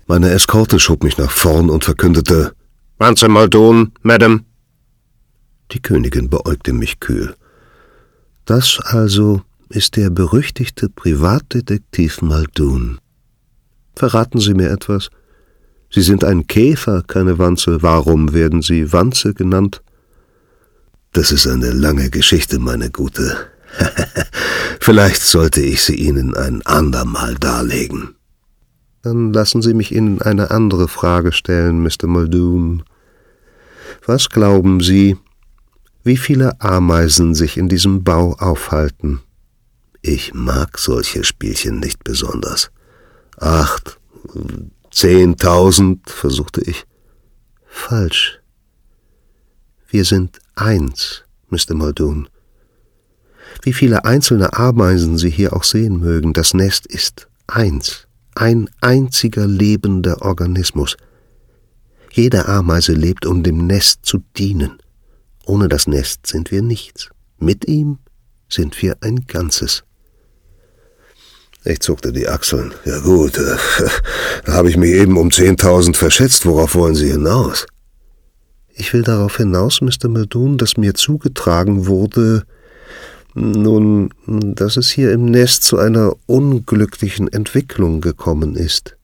Meine Eskorte schob mich nach vorn und verkündete: »Wanze Muldoon, Madame.« Die Königin beäugte mich kühl. »Das also ist der berüchtigte Privatdetektiv Muldoon. Verraten Sie mir etwas? Sie sind ein Käfer, keine Wanze. Warum werden Sie Wanze genannt?« »Das ist eine lange Geschichte, meine Gute. Vielleicht sollte ich sie Ihnen ein andermal darlegen.« »Dann lassen Sie mich Ihnen eine andere Frage stellen, Mr. Muldoon. Was glauben Sie, wie viele Ameisen sich in diesem Bau aufhalten?« »Ich mag solche Spielchen nicht besonders.« »8, 10.000, versuchte ich. »Falsch. Wir sind 1, Mr. Muldoon. Wie viele einzelne Ameisen Sie hier auch sehen mögen, das Nest ist 1, ein einziger lebender Organismus. Jede Ameise lebt, um dem Nest zu dienen. Ohne das Nest sind wir nichts. Mit ihm sind wir ein Ganzes.« Ich zuckte die Achseln. »Ja gut, da habe ich mich eben um 10.000 verschätzt. Worauf wollen Sie hinaus?« »Ich will darauf hinaus, Mr. Muldoon, dass mir zugetragen wurde, dass es hier im Nest zu einer unglücklichen Entwicklung gekommen ist.